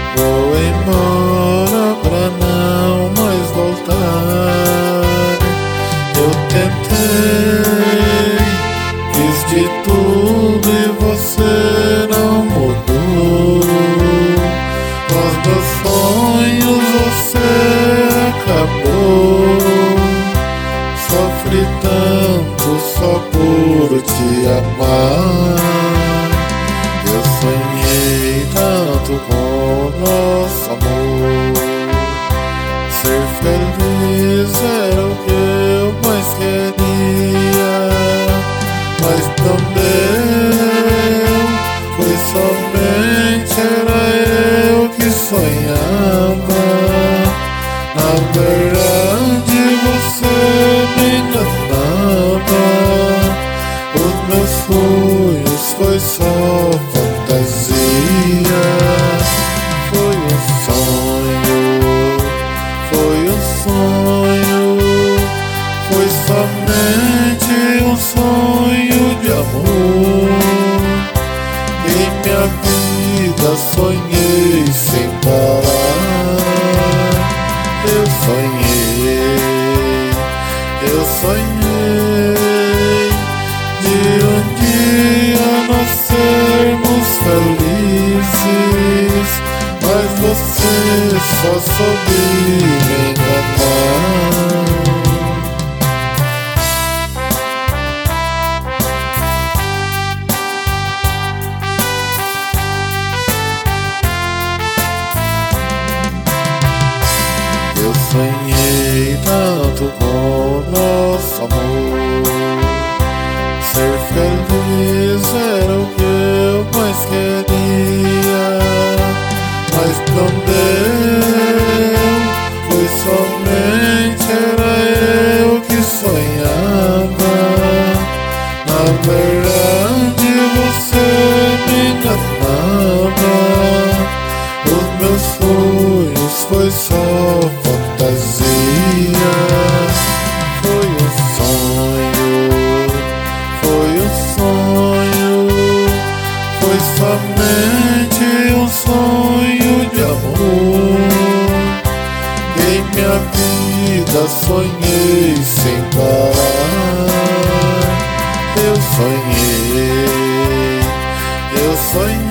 Vou embora pra não mais voltar. Eu tentei, fiz de tudo e você não mudou. Os meus sonhos você acabou. Sofri tanto só por te amar. Eu sonhei tanto com nosso amor. Ser feliz era o que eu mais queria, mas também foi somente era eu que sonhava. Na verdade você me enganava. Os meus sonhos foi só fantasia. Foi um sonho, foi um sonho, foi somente um sonho de amor. Em minha vida sonhei sem parar. Eu sonhei de um dia nós sermos felizes, mas você só soube me enganar. Eu sonhei tanto com nosso amor. Ser feliz era o que eu mais queria, mas também foi somente era eu que sonhava. Na verdade você me enganava. Os meus sonhos foi só fantasia. Foi um sonho, foi um sonho, foi somente um sonho de amor. Em minha vida sonhei sem parar. Eu sonhei, eu sonhei